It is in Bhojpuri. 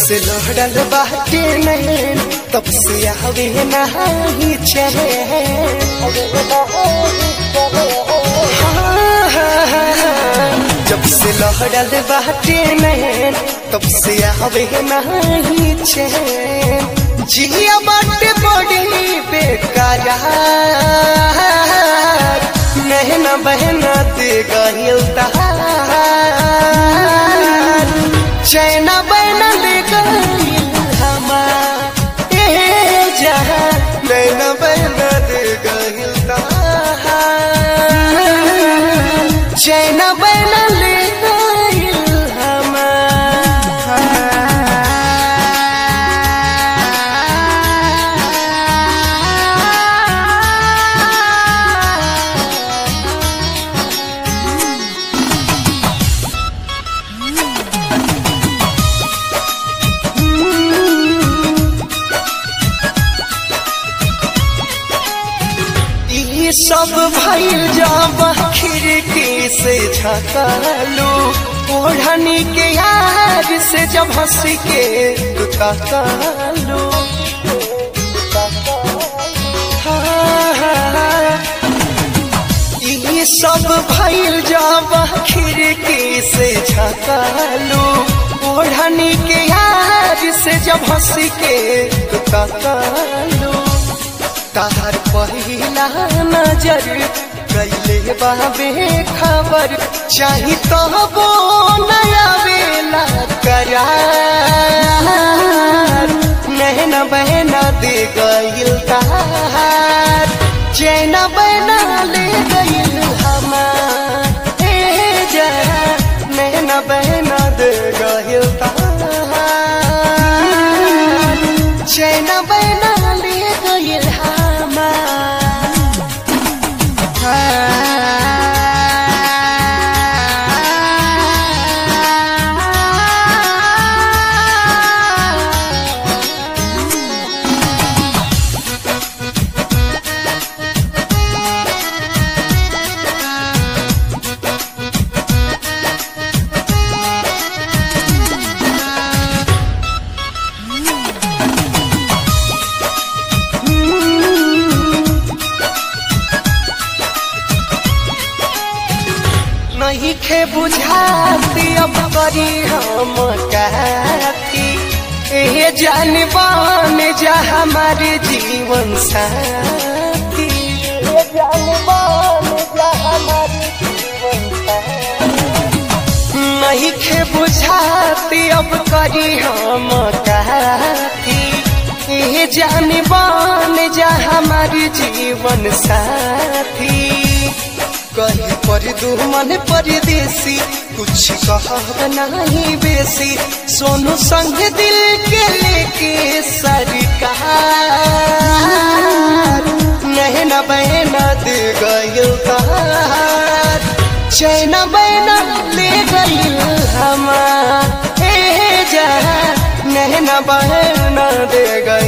से लहड़ल बाटे नैन तब से आवे नहीं चले। जब से लहड़ल बाटे नैन तब से आवे नहीं चैन। जिया बाटे बड़ी बेकार नहना बहना दे गहिल चैना बहना ले गहिल हमार जहाँ नैना बहना दे गहिल चैना बहना ले गहिल सब भइल जब खिड़की से झकालू ओढ़नी के यार से जब हंस के तकालू। ये सब भइल जब खिड़की से झकालू ओढ़नी के यार से जब हंस के तकालू। तार पहिला नजर कैले बाबे खबर चाही तो वो नया बेला करार नहना बहना दे गइल तार चैना बहना ले गइल हमार नहना बहना दे गइल तार चैना बहना ले गइल नहीं खे बुझाती अब करी हम कहती ये जानबान जा हमारे जीवन साथी ये जानबान जा हमारे जीवन साथी। नहीं खे बुझाती अब करी हम कहती ये जानबान जा हमारे जीवन साथी। कहीं पर दुमन परदेसी कुछ कह नहीं बेसी सोनू संग दिल के लेके सरकार नहना बहना दे गइल तार चैना बहना ले गइल हमार नहना बहना दे गइल